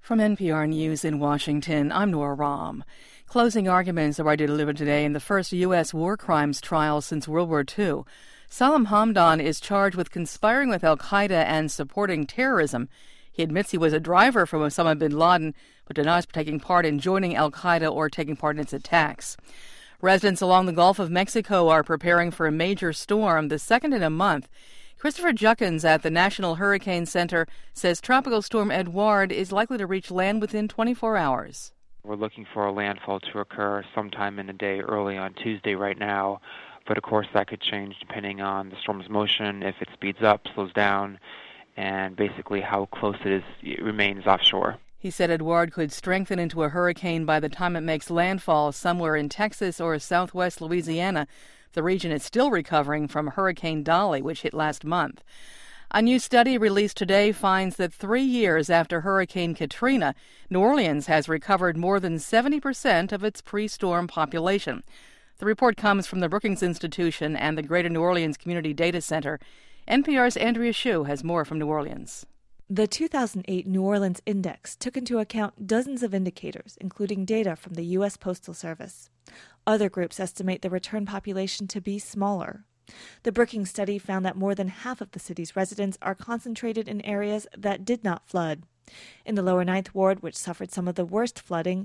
From NPR News in Washington, I'm Nora Rahm. Closing arguments are already delivered today in the first U.S. war crimes trial since World War II. Salam Hamdan is charged with conspiring with al-Qaeda and supporting terrorism. He admits he was a driver for Osama bin Laden, but denies taking part in joining al-Qaeda or taking part in its attacks. Residents along the Gulf of Mexico are preparing for a major storm, the second in a month. Christopher Juckins at the National Hurricane Center says Tropical Storm Edouard is likely to reach land within 24 hours. We're looking for a landfall to occur sometime in the day early on Tuesday right now, but of course that could change depending on the storm's motion, if it speeds up, slows down, and basically how close it remains offshore. He said Edouard could strengthen into a hurricane by the time it makes landfall somewhere in Texas or southwest Louisiana. The region is still recovering from Hurricane Dolly, which hit last month. A new study released today finds that 3 years after Hurricane Katrina, New Orleans has recovered more than 70% of its pre-storm population. The report comes from the Brookings Institution and the Greater New Orleans Community Data Center. NPR's Andrea Hsu has more from New Orleans. The 2008 New Orleans Index took into account dozens of indicators, including data from the U.S. Postal Service. Other groups estimate the return population to be smaller. The Brookings study found that more than half of the city's residents are concentrated in areas that did not flood. In the lower Ninth Ward, which suffered some of the worst flooding,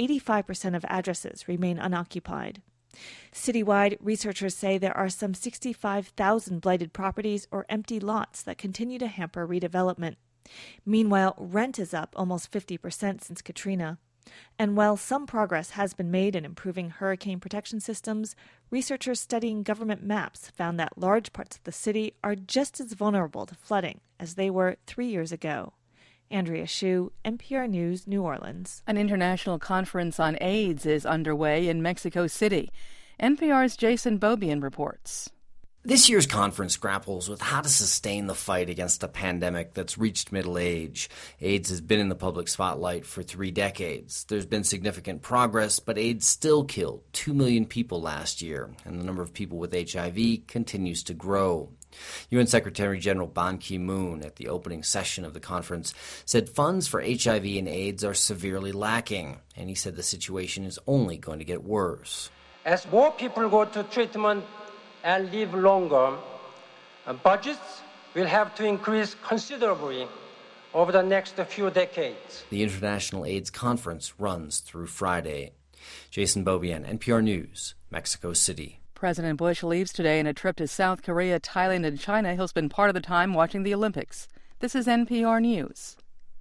85% of addresses remain unoccupied. Citywide, researchers say there are some 65,000 blighted properties or empty lots that continue to hamper redevelopment. Meanwhile, rent is up almost 50% since Katrina. And while some progress has been made in improving hurricane protection systems, researchers studying government maps found that large parts of the city are just as vulnerable to flooding as they were 3 years ago. Andrea Hsu, NPR News, New Orleans. An international conference on AIDS is underway in Mexico City. NPR's Jason Beaubien reports. This year's conference grapples with how to sustain the fight against a pandemic that's reached middle age. AIDS has been in the public spotlight for 3 decades. There's been significant progress, but AIDS still killed 2 million people last year, and the number of people with HIV continues to grow. UN Secretary General Ban Ki-moon, at the opening session of the conference, said funds for HIV and AIDS are severely lacking, and he said the situation is only going to get worse. As more people go to treatment and live longer, budgets will have to increase considerably over the next few decades. The International AIDS Conference runs through Friday. Jason Beaubien, NPR News, Mexico City. President Bush leaves today in a trip to South Korea, Thailand, and China. He'll spend part of the time watching the Olympics. This is NPR News.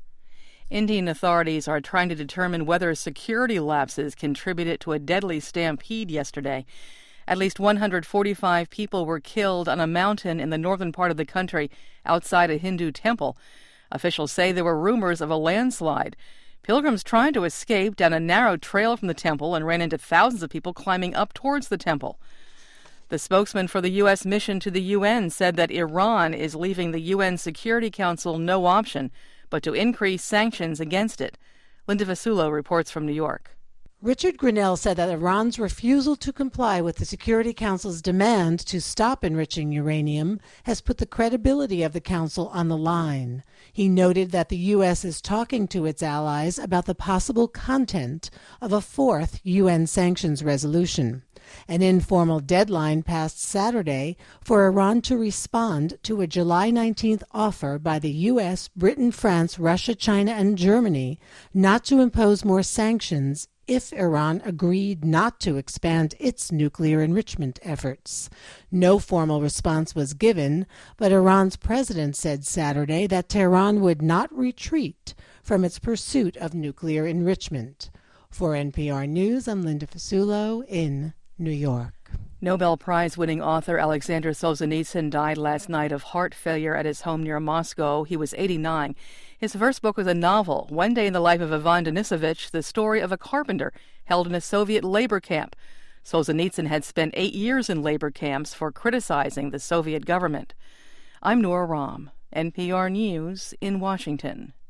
Indian authorities are trying to determine whether security lapses contributed to a deadly stampede yesterday. At least 145 people were killed on a mountain in the northern part of the country outside a Hindu temple. Officials say there were rumors of a landslide. Pilgrims tried to escape down a narrow trail from the temple and ran into thousands of people climbing up towards the temple. The spokesman for the U.S. mission to the UN said that Iran is leaving the UN Security Council no option but to increase sanctions against it. Linda Vasulo reports from New York. Richard Grinnell said that Iran's refusal to comply with the Security Council's demand to stop enriching uranium has put the credibility of the Council on the line. He noted that the U.S. is talking to its allies about the possible content of a 4th UN sanctions resolution. An informal deadline passed Saturday for Iran to respond to a July 19th offer by the U.S., Britain, France, Russia, China, and Germany not to impose more sanctions if Iran agreed not to expand its nuclear enrichment efforts. No formal response was given, but Iran's president said Saturday that Tehran would not retreat from its pursuit of nuclear enrichment. For NPR News, I'm Linda Fasulo in New York. Nobel Prize-winning author Alexander Solzhenitsyn died last night of heart failure at his home near Moscow. He was 89. His first book was a novel, One Day in the Life of Ivan Denisovich, the story of a carpenter held in a Soviet labor camp. Solzhenitsyn had spent 8 years in labor camps for criticizing the Soviet government. I'm Nora Rahm, NPR News in Washington.